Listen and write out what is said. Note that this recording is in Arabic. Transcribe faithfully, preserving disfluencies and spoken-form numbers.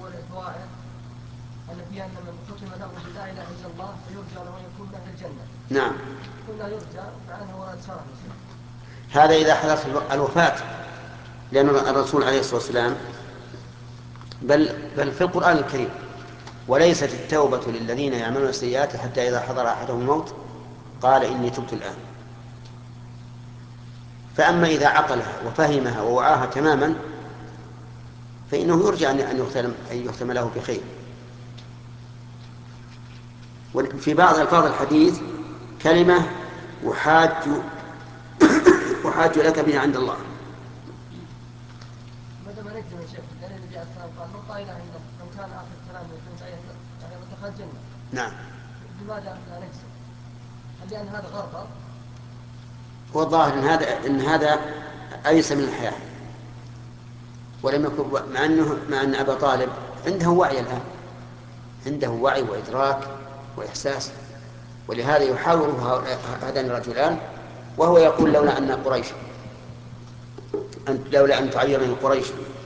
هو الفوائد أن فيها أن من ختم له لا إله إلا الله فيرجى له أن يكون من أهل الجنة. نعم. كنا يرجى مع أنه ورد شرع. هذا إذا حدث الوفاة، لأن الرسول عليه الصلاة والسلام بل, بل في القرآن الكريم: وليست التوبة للذين يعملون السيئات حتى إذا حضر أحدهم الموت قال إني تبت الآن. فأما إذا عقلها وفهمها ووعاها تماما فإنه يرجى أن يختم, أن يختم له بخير. وفي بعض ألفاظ الحديث كلمة وحاج وحاج لك بها عند الله. ماذا ما نجزم يا شيخ؟ لأن النبي عليه الصلاة والسلام قال من قال إله إلا الله من كان آخر كلامه يكون سعيدا دخل الجنة. نعم. لماذا لا نجزم؟ هل لأن هذا غرض؟ هو الظاهر إن هذا إن هذا أيس من الحياة، ولم يكن، مع أنه مع أن أبا طالب عنده وعي الآن، عنده وعي وإدراك وإحساس، ولهذا يحاوره هذان الرجلان وهو يقول: لولا أن قريش أن لولا أن تعيرني قريش